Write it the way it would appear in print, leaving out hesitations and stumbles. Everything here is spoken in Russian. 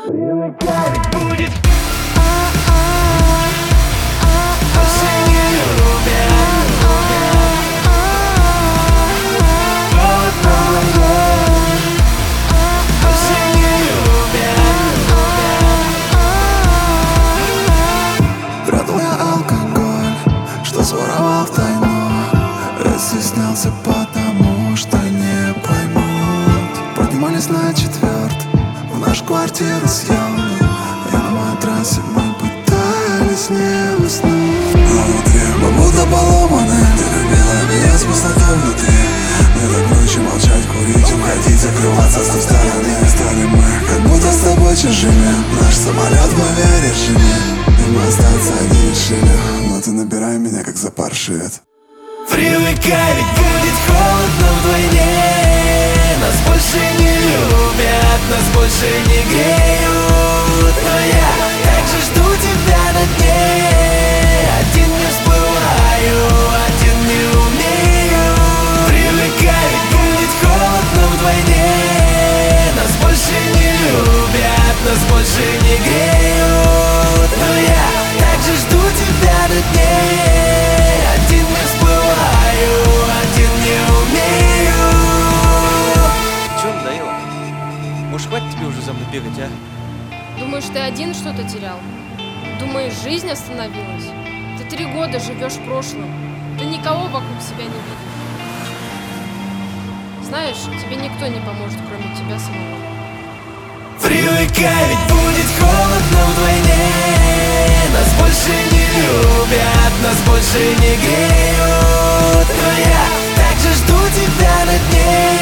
Привыкать будет. Больше не любят. Холодно в глазах. Больше не любят. Прятал я алкоголь, что своровал втайну. Я стеснялся, потому что не поймут. Поднимались на четверт в нашу квартиру съемную. И на матрасе мы пытались не уснуть. А внутри мы будто поломаны. Ты любила меня с пустотой внутри. Мне так проще молчать, курить, уходить, закрываться с той стороны. Стали мы как будто с тобой чужими. Наш самолет в авиарежиме, и мы остаться одни решили. Но ты набирай меня, как запаршивет. Привыкай, ведь будет холодно вдвойне. Нас больше не любят, нас больше не греют. Но я также жду тебя на дне. Один не всплываю, один не умею. Привыкай, ведь будет холодно вдвойне. Нас больше не любят, нас больше не греют. Но я также жду тебя на дне. Один не всплываю, один не умею. Чё надоело? Может, хватит тебе уже за мной бегать, а? Думаешь, ты один что-то терял? Думаешь, жизнь остановилась? Ты 3 года живешь в прошлом. Ты никого вокруг себя не видишь. Знаешь, тебе никто не поможет, кроме тебя самого. Привыкай, ведь будет холодно вдвойне. Нас больше не любят, нас больше не греют. Но я также жду тебя на дне.